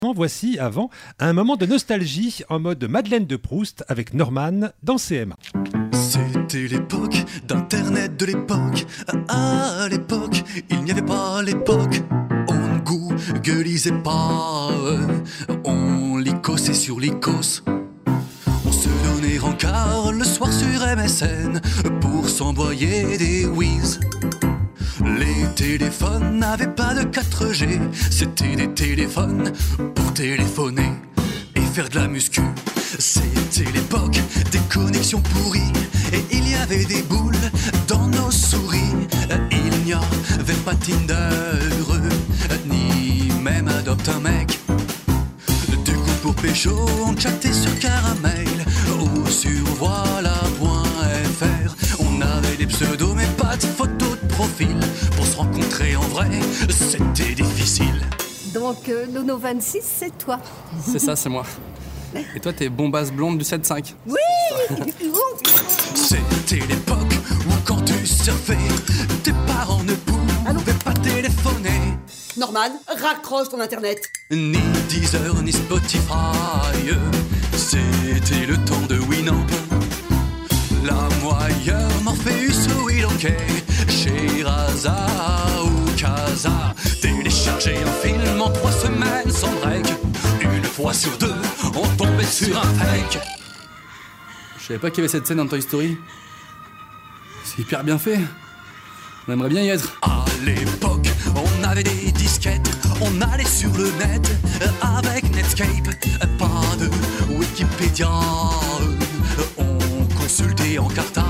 Voici avant un moment de nostalgie en mode Madeleine de Proust avec Norman dans CM1. C'était l'époque d'internet de l'époque. À l'époque, il n'y avait pas l'époque. On ne googlisait pas, on licossait sur l'icos. On se donnait rencard le soir sur MSN pour s'envoyer des whiz. Les téléphones n'avaient pas de 4G, c'était des téléphones pour téléphoner et faire de la muscu. C'était l'époque des connexions pourries et il y avait des boules dans nos souris. Il n'y avait pas Tinder, ni même Adopte un mec. Du coup pour pécho, on chattait sur Caramel ou sur voilà.fr. On avait des pseudos mais pas de photos de profil. Pour se rencontrer en vrai, c'était difficile. Donc Nono26, c'est toi. C'est ça, c'est moi. Et toi, t'es bombasse blonde du 7-5. Oui. C'était l'époque où quand tu surfais, tes parents ne pouvaient pas téléphoner. Norman, raccroche ton internet. Ni Deezer, ni Spotify. C'était le temps de Winamp. La moyeur, Morpheus ou Ilonquet, chez Raza ou Casa. Télécharger un film en 3 semaines sans break. Une fois sur 2, on tombait sur un fake. Je savais pas qu'il y avait cette scène dans Toy Story. C'est hyper bien fait. On aimerait bien y être. À l'époque, on avait des disquettes. On allait sur le net avec Netscape. Pas de Wikipédia. On consultait en carta.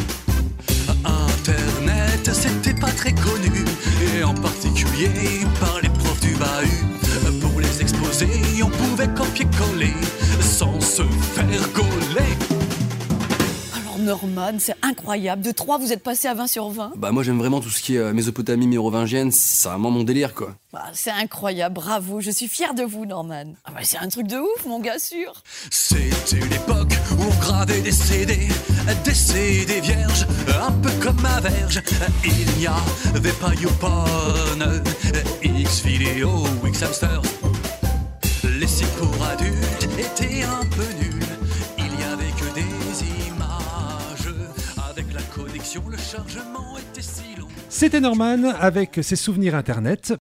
Internet, c'était pas très connu. Et en particulier par les profs du bahut. Pour les exposés, on pouvait copier-coller sans se faire gauler. Alors Norman, c'est incroyable. De 3, vous êtes passé à 20 sur 20. Bah moi j'aime vraiment tout ce qui est Mésopotamie mérovingienne, c'est vraiment mon délire quoi. Bah, c'est incroyable, bravo. Je suis fière de vous, Norman. Ah bah, c'est un truc de ouf, mon gars sûr. C'était l'époque où on gravait des CD vierges, un peu comme ma verge. Il n'y avait pas YouPorn, Xvideo ou Xhamster. Les sites pour adultes étaient un peu nuls. Il n'y avait que des images. Avec la connexion, le chargement était si long. C'était Norman avec ses souvenirs internet.